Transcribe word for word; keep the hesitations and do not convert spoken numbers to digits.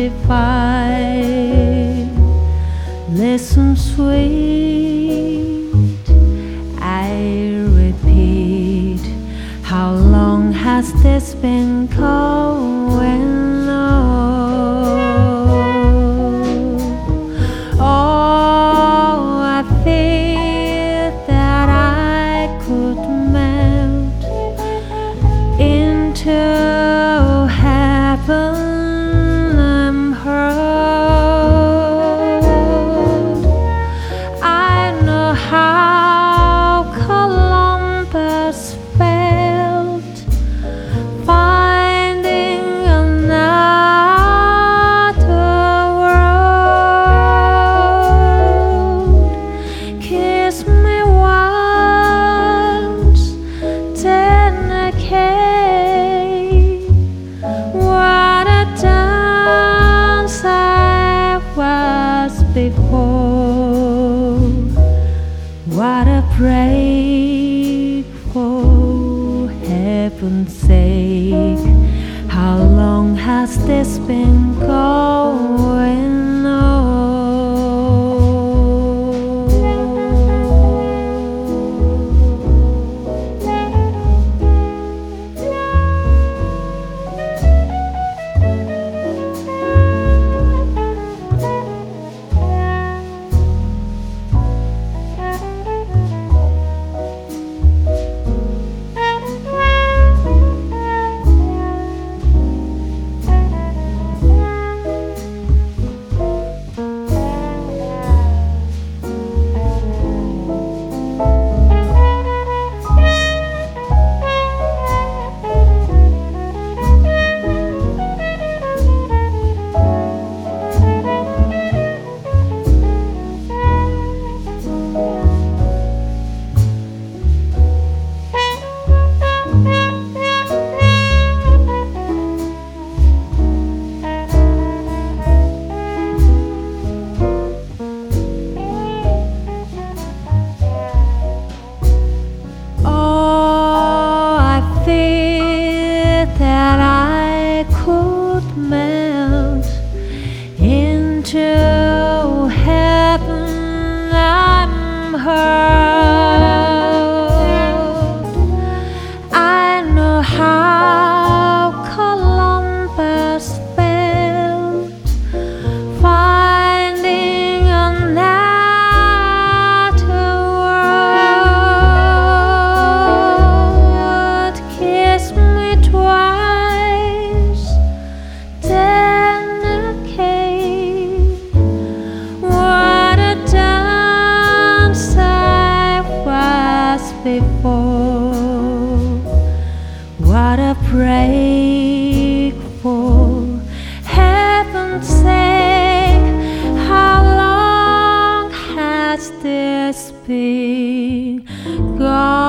divine. Listen, sweet, I repeat, how long has this been going on? Oh, I feel that I could melt into heaven. I'm hurt. I know how Columbus felt, finding another world. Kiss me once, then again. What a dance I was before. What a break, for heaven's sake. How long has this been going on? That I could melt into heaven. I'm hurt. I know how Columbus felt, finding another world. Kiss me twice, then again. What a dance I was before. What a break, for heaven's sake. How long has this been gone?